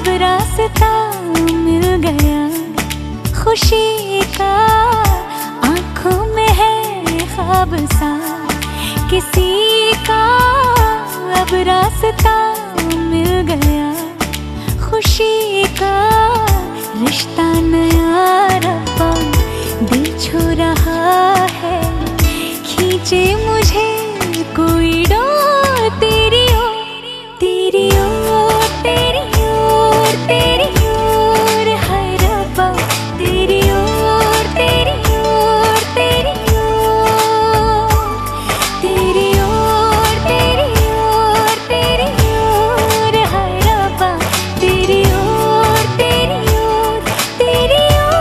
अब रास्ता मिल गया खुशी का, आंखों में है ख्वाब सा किसी का। अब रास्ता मिल गया खुशी का, रिश्ता नया रब्बा दिल छू रहा है। खींचे मुझे कोई डोर तेरी ओर, तेरी ओर, तेरी ओर, तेरी ओर, हाय रब्बा तेरी ओर, तेरी ओर, तेरी ओर, तेरी ओर, तेरी ओर, तेरी ओर, हाय रब्बा तेरी ओर, तेरी ओर, तेरी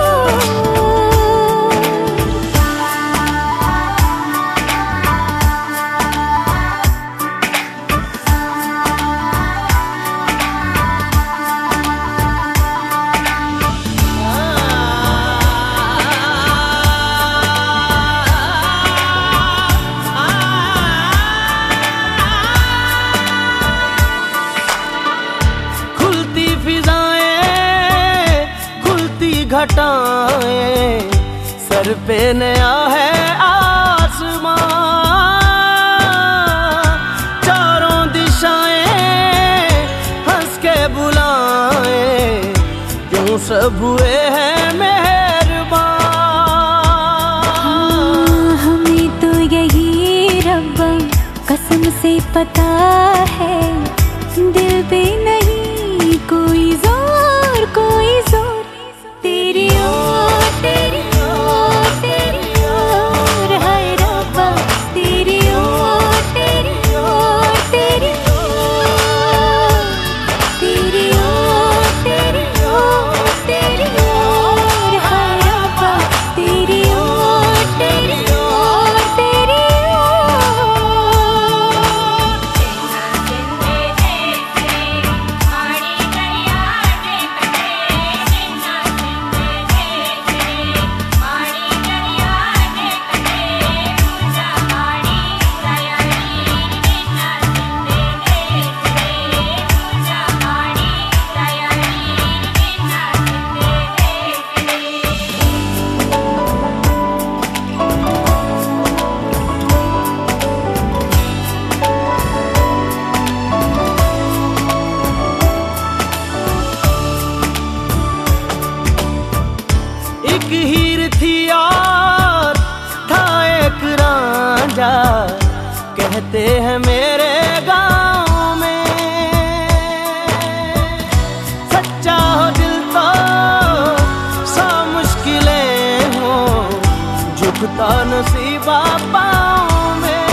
घटाएं, सर पे नया है आसमां, चारों दिशाएं हंस के बुलाएं, क्यों सब हुए हैं मेहरबान। हमें तो यही रब्बा कसम से पता है, दिल पे नहीं कोई जोर, कोई जोर। तेरी ओर, तेरी ओर, तेरी ओर, हाय रब्बा तेरी ओर, तेरी ओर, तेरी ओर, तेरी ओर, तेरी ओर, तेरी ओर, हाय रब्बा तेरी ओर, तेरी ओर, तेरी एक हीर थी और था एक रांझा, कहते हैं मेरे गांव में। सच्चा हो दिल तो सा मुश्किलें हो, झुकता नसीबा पाँव में।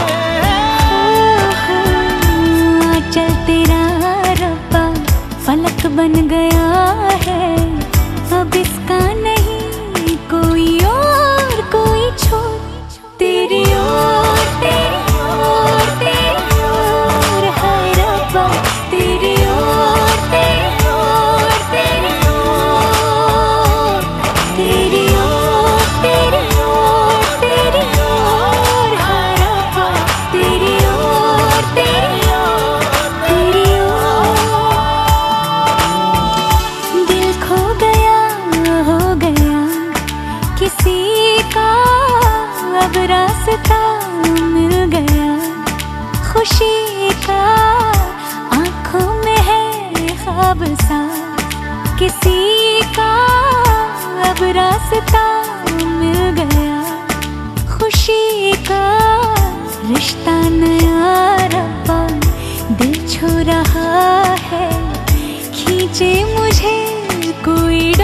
चल तेरा रब्बा फलक बन गया है, अब इसका नहीं कोई और, कोई छोर। तेरी ओर, तेरी ओर, तेरी ओर, हाय रब्बा तेरी ओर, तेरी ओर, तेरी ओर, तेरी ओर, तेरी ओर, तेरी ओर, हाय रब्बा तेरी ओर, तेरी ओर, तेरी ओर। दिल खो गया, हो गया किसी का, अब रास्ता मिल गया खुशी का। आंखों में है ख्वाब सा किसी का, अब रास्ता मिल गया खुशी का। रिश्ता नया रब्बा दिल छू रहा है, खींचे मुझे कोई